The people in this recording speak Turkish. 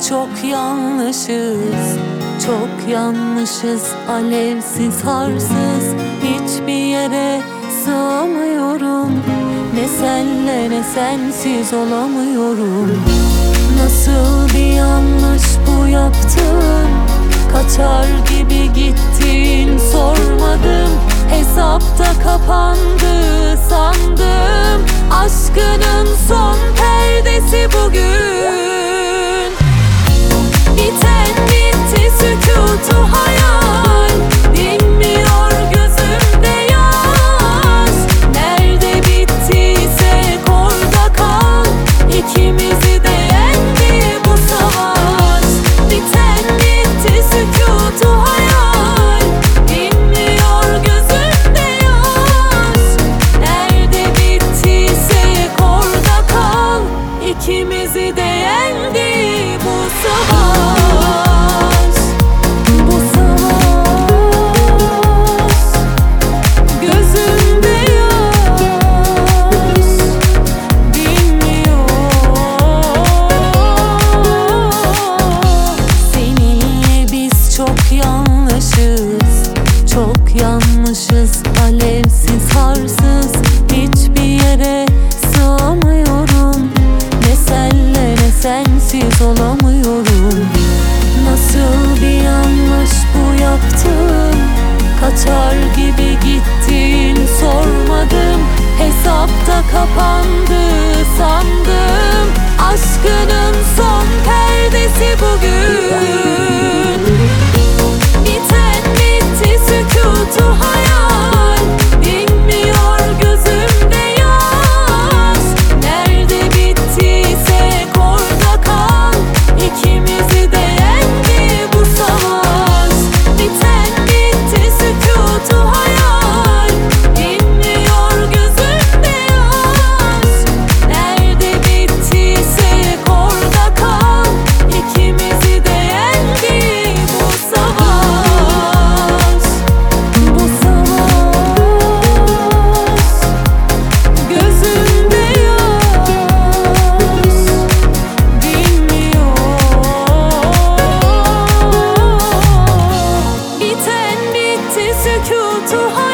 çok yanlışız, çok yanlışız. Alevsiz, harsız, hiçbir yere sığamıyorum. Ne senle ne sensiz olamıyorum. Nasıl bir yanlış bu yaptın? Kaçar gibi gittin, sormadım. Hesapta kapandı sandım. Aşkının son perdesi bugün. Biten bitti sükutu hayal. Dinmiyor gözümde yaş. Nerede bittiyse orada kal. İkimizi de yendi bu savaş. Biten bitti sükutu hayal. Dinmiyor gözümde yaş. Nerede bittiyse orada kal. İkimizi de yendi bu savaş. Bu savaş. Gözümde yaş. Dinmiyor. Seninle biz çok yanlışız, çok yanlışız. Alevsiz, harsız, hiçbir yere sığamıyorum. Ne senle ne sensiz olamıyorum. Nasıl bir yanlış bu yaptın? Kaçar gibi gittin, sormadım. Hesapta kapandı sandım. Aşkının son perdesi bugün. Biten bitti sükutu hayal. Dinmiyor gözümde yaş. Nerede bittiyse orada kal. İkimizi de yendi bu savaş. Biten bitti sükutu hayal. Dinmiyor gözümde yaş. Nerede bittiyse orada kal. İkimizi de yendi bu savaş. Bu savaş. Gözümde yaş. Dinmiyor. Biten bitti sükutu hayal.